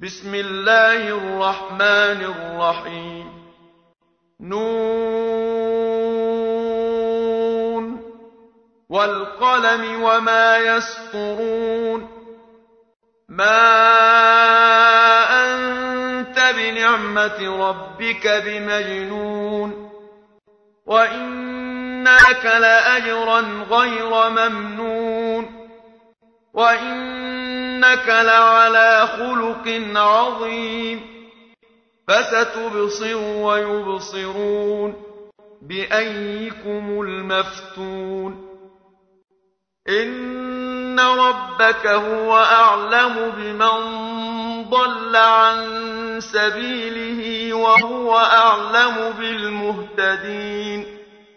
بسم الله الرحمن الرحيم نون والقلم وما يسطرون ما أنت بنعمة ربك بمجنون وإن لك لأجرا غير ممنون وإنك لعلى خلق عظيم فستبصر ويبصرون بأيكم المفتون إن ربك هو أعلم بمن ضل عن سبيله وهو أعلم بالمهتدين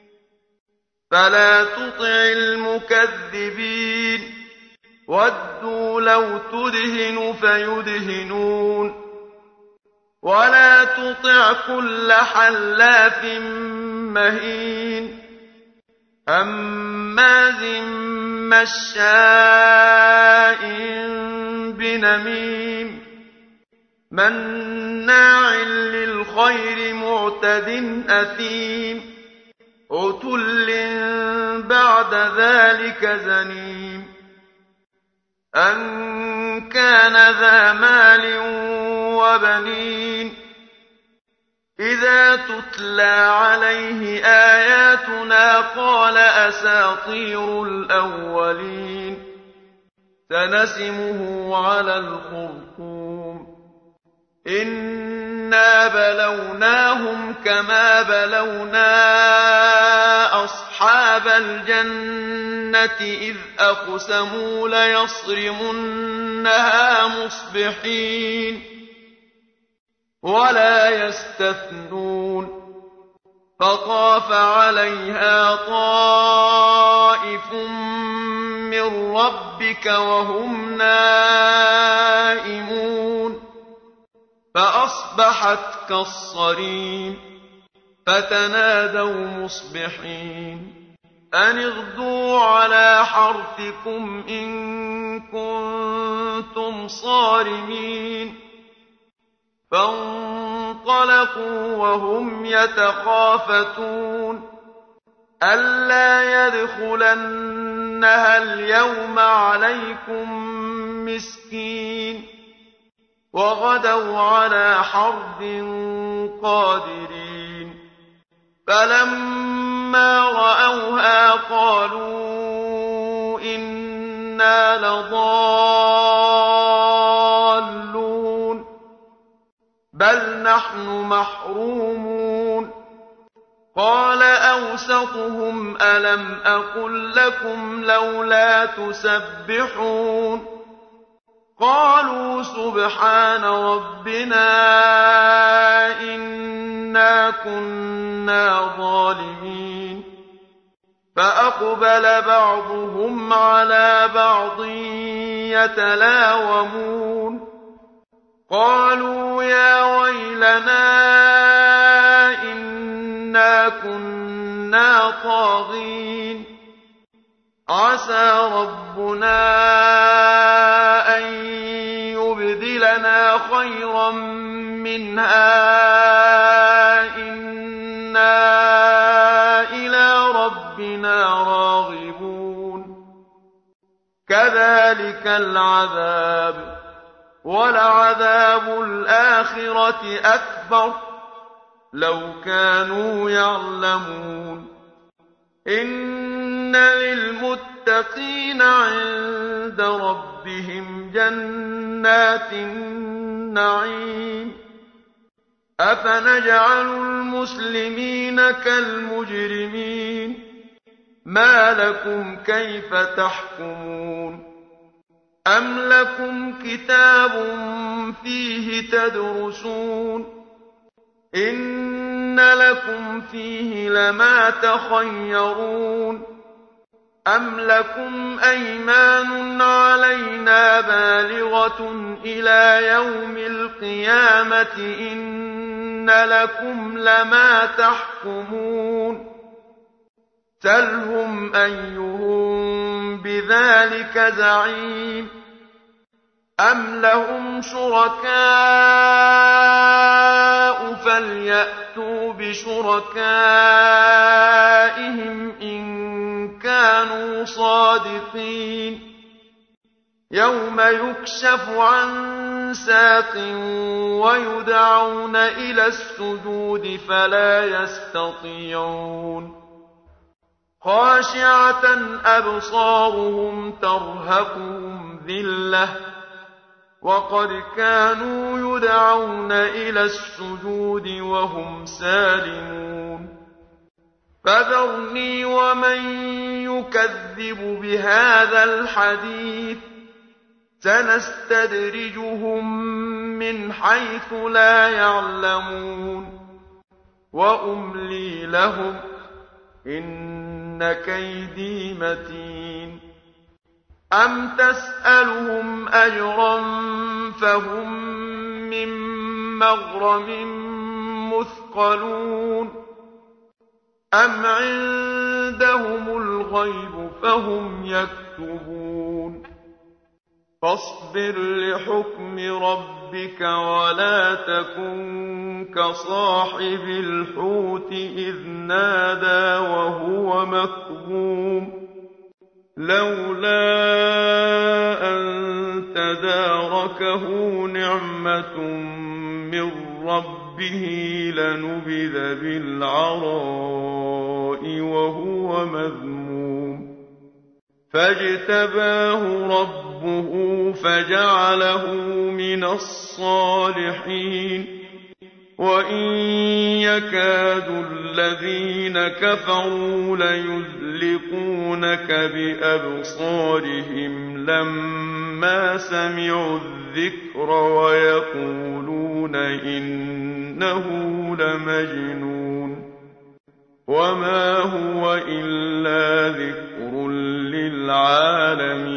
فلا تطع المكذبين ودوا لو تدهن فيدهنون ولا تطع كل حلاف مهين هماز مشاء بنميم مناع للخير معتد أثيم عتل بعد ذلك زنيم أن كان ذا مال وبنين إذا تتلى عليه آياتنا قال أساطير الأولين سنسمه على الخرطوم إنا بلوناهم كما بلونا أصحاب الجنة إذ أقسموا ليصرمنها مصبحين ولا يستثنون فطاف عليها طائف من ربك وهم نائمون فأصبحت كالصريم فتنادوا مصبحين أن اغدوا على حرثكم إن كنتم صارمين فانطلقوا وهم يتخافتون ألا يدخلنها اليوم عليكم مسكين وغدوا على حرد قادرين فلما رأوها قالوا إنا لضالون بل نحن محرومون قال أوسطهم ألم أقل لكم لولا تسبحون قالوا سبحان ربنا إنا كنا ظالمين فأقبل بعضهم على بعض يتلاومون قالوا يا ويلنا إنا كنا طاغين عسى ربنا أن يبدلنا خيرا منها إنا إلى ربنا راغبون كذلك العذاب ولعذاب الآخرة أكبر لو كانوا يعلمون إن للمتقين عند ربهم جنات النعيم أفنجعل المسلمين كالمجرمين ما لكم كيف تحكمون أم لكم كتاب فيه تدرسون إن لكم فيه لما تخيرون أم لكم أيمان علينا بالغة إلى يوم القيامة إن لكم لما تحكمون سلهم أيهم بذلك زعيم أَمْ لَهُمْ شُرَكَاءُ فَلْيَأْتُوا بِشُرَكَائِهِمْ إِن كَانُوا صَادِقِينَ يَوْمَ يُكْشَفُ عَن سَاقٍ وَيُدْعَوْنَ إِلَى السُّجُودِ فَلَا يَسْتَطِيعُونَ خَاشِعَةً أَبْصَارُهُمْ تَرْهَقُهُمْ ذِلَّةٌ وَقَدْ كَانُوا يُدْعَوْنَ إِلَى السُّجُودِ وَهُمْ سَالِمُونَ فَذَرْنِي وَمَن يُكَذِّبُ بِهَٰذَا الْحَدِيثِ سَنَسْتَدْرِجُهُم مِّنْ حَيْثُ لَا يَعْلَمُونَ وَأُمْلِي لَهُمْ ۚ إِنَّ كَيْدِي مَتِينٌ أَمْ تَسْأَلُهُمْ أَجْرًا فَهُم مِّن مَّغْرَمٍ مُّثْقَلُونَ أَمْ عِندَهُمُ الْغَيْبُ فَهُمْ يَكْتُبُونَ فَاصْبِرْ لِحُكْمِ رَبِّكَ وَلَا تَكُن كَصَاحِبِ الْحُوتِ إِذْ نَادَىٰ وَهُوَ مَكْظُومٌ لَّوْلَا أَن تَدَارَكَهُ نِعْمَةٌ مِّن رَّبِّهِ لَنُبِذَ بِالْعَرَاءِ وَهُوَ مَذْمُومٌ فَاجْتَبَاهُ رَبُّهُ فَجَعَلَهُ مِنَ الصَّالِحِينَ وَإِن يَكَادُ الَّذِينَ كَفَرُوا لَيُزْلِقُونَكَ بِأَبْصَارِهِمْ لَمَّا سَمِعُوا الذِّكْرَ وَيَقُولُونَ إِنَّهُ لَمَجْنُونٌ وَمَا هُوَ إِلَّا ذِكْرٌ لِّلْعَالَمِينَ